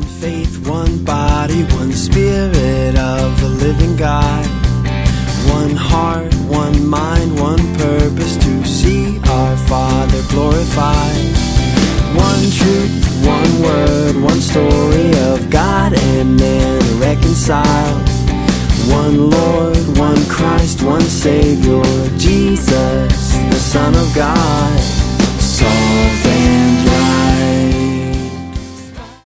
One faith, one body, one spirit of the living God. One heart, one mind, one purpose to see our Father glorified. One truth, one word, one story of God and man reconciled. One Lord, one Christ, one Savior, Jesus, the Son of God. Salt and